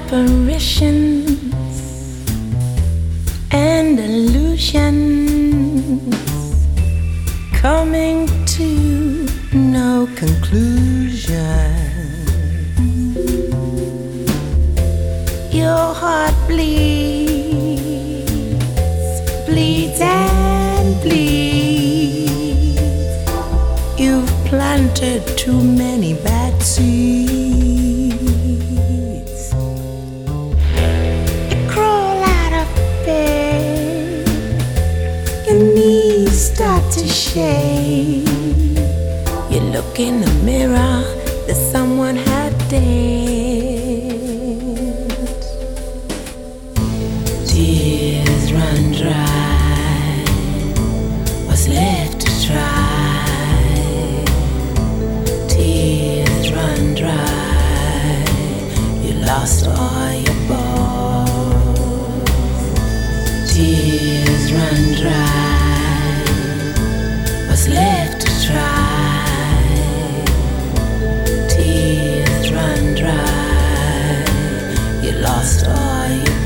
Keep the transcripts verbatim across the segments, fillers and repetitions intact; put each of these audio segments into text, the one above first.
apparitions and illusions coming to no conclusion. Your heart bleeds, bleeds and bleeds. You've planted too many bad seeds. You crawl out of bed, your knees start to shake. You look in the mirror, there's someone had dead. Tears run dry, what's left to try? Tears run dry, you lost all your balls. Tears run dry, what's left to try? Tears run dry, you lost all your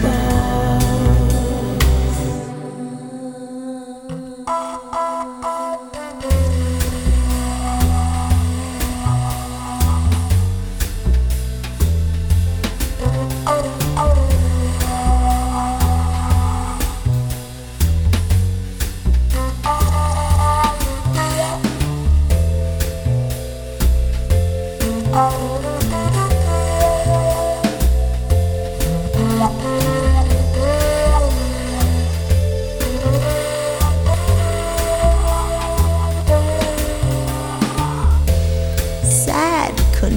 sad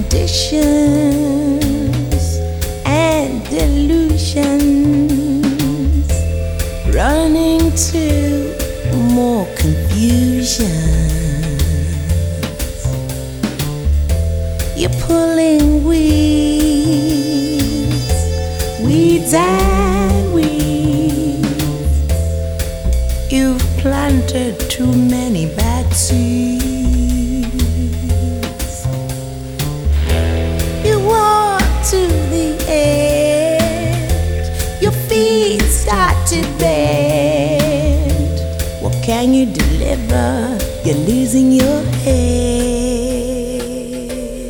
conditions and delusions, running to more confusion. You're pulling weeds, weeds and weeds. You've planted too many bad seeds. You walk to the edge, your feet start to bend. What can you deliver? You're losing your head.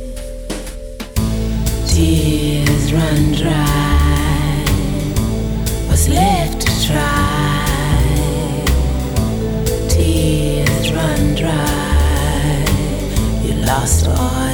Tears run dry, what's left to try? Tears run dry, you lost all